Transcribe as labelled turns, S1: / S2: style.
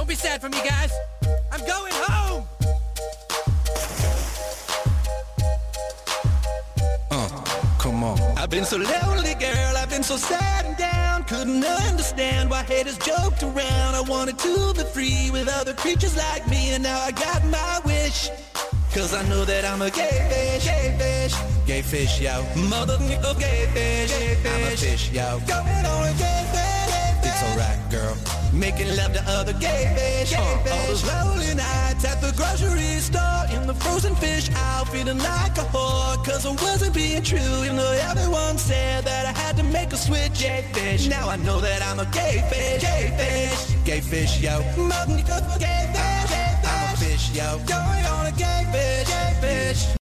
S1: Don't be sad for me, guys. I'm going home.
S2: Come on. I've been so lonely, girl, I've been so sad and down. Couldn't understand why haters joked around. I wanted to be free with other creatures like me, and now I got my wish. Cause I know that I'm a gay fish, gay fish, yo. Motherfucker, gay fish, I'm a fish, yo. Going on a gay fish, it's alright, girl. Making love to other gay fish, all those lonely nights at the grocery store, in the frozen fish aisle, feeling like a whore. Cause I wasn't being true, even though everyone said that I had to make a switch. Gay fish, now I know that I'm a gay fish, gay fish, yo. Motherfucker, gay fish, I'm a fish, yo. Going on a gay fish,